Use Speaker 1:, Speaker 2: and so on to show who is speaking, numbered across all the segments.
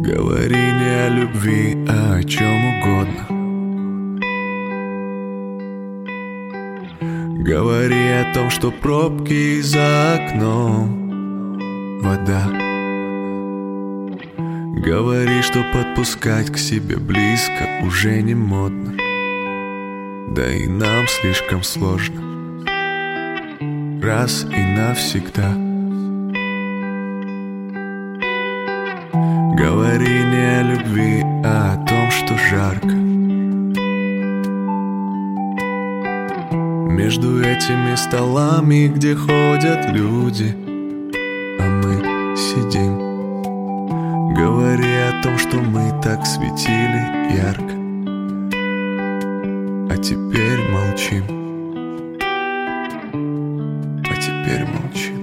Speaker 1: Говори не о любви, а о чем угодно. Говори о том, что пробки за окном, вода. Говори, что подпускать к себе близко уже не модно. Да и нам слишком сложно раз и навсегда. Говори не о любви, а о том, что жарко. Между этими столами, где ходят люди, а мы сидим. Говори о том, что мы так светили ярко, а теперь молчим. А теперь молчим.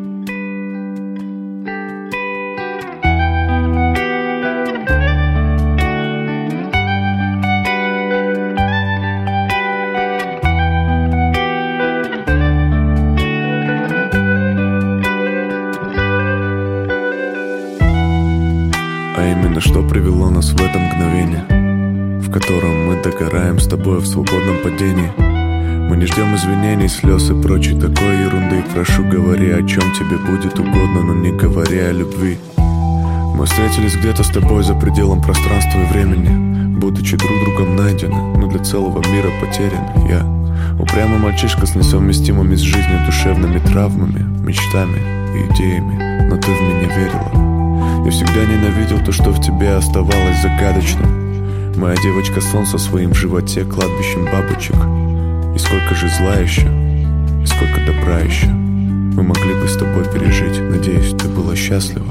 Speaker 1: А именно что привело нас в это мгновение, в котором мы догораем с тобой в свободном падении. Мы не ждем извинений, слез и прочей такой ерунды. Прошу, говори, о чем тебе будет угодно, но не говори о любви. Мы встретились где-то с тобой за пределом пространства и времени, будучи друг другом найдены, но для целого мира потеряны. Я упрямый мальчишка с несовместимыми с жизнью душевными травмами, мечтами и идеями, но ты в меня верила. Я всегда ненавидел то, что в тебе оставалось загадочным. Моя девочка солнце в своем животе кладбищем бабочек. И сколько же зла еще, и сколько добра еще мы могли бы с тобой пережить. Надеюсь, ты была счастлива.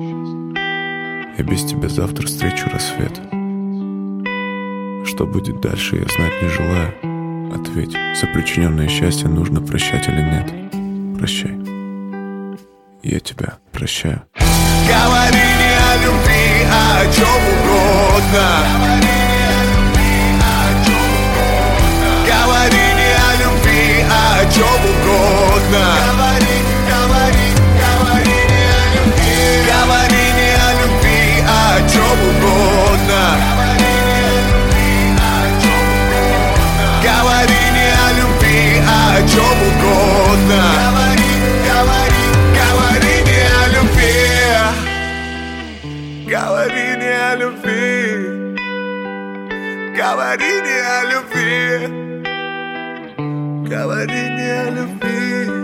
Speaker 1: Я без тебя завтра встречу рассвет. Что будет дальше, я знать не желаю. Ответь, за причиненное счастье нужно прощать или нет? Прощай. Я тебя прощаю.
Speaker 2: Говори не о любви, а о чем угодно. Говори не о любви, а о чем угодно. Говори не о любви. Говори не о любви, а о чем угодно. Говори не о любви, а о чем угодно. Говори не о любви. Говори не о любви. Говори не о любви. Говори не о любви.